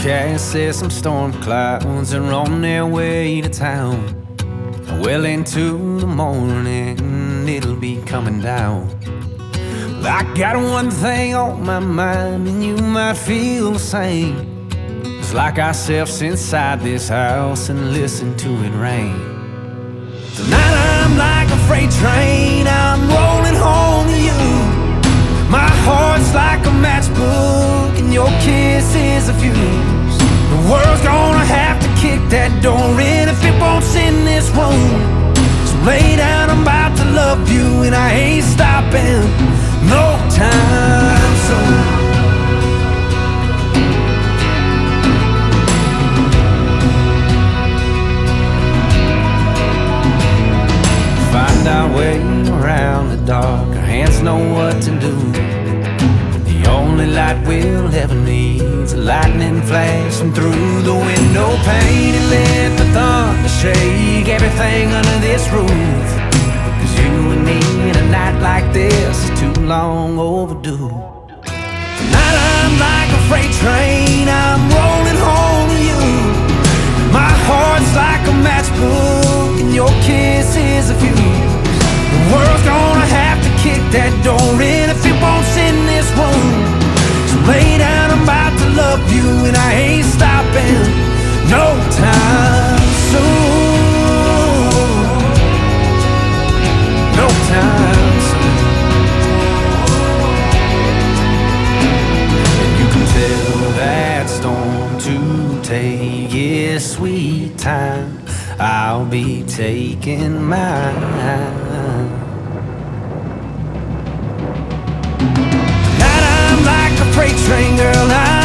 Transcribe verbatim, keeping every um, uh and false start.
forecast says some storm clouds are on their way to town. Well into the morning, it'll be coming down. Well, I got one thing on my mind, and you might feel the same. It's like ourselves inside this house and listen to it rain. Tonight I'm like a freight train, I'm rolling home to you. My heart's like a matchbook, and your kiss is a fuse. The world's gonna have to kick that door in if it wants in this room. So lay down, I'm about to love you, and I ain't stopping no time soon. Find our way around the dark, our hands know what to do. The only light we'll ever need is a lightning flashing through the window pane, and let the thunder shake everything under this roof. Cause you and me in a night like this is too long overdue. Tonight I'm like a freight train, I'm rolling home to you. My heart's like a matchbook, and your kiss is a fuse. The world's gonna have to kick that door in if it wants in this room. So lay down, I'm about to love you, and I ain't stopping no time soon. No time soon. And you can tell that storm to take its sweet time. I'll be taking mine. Tonight I'm like a freight train, girl, I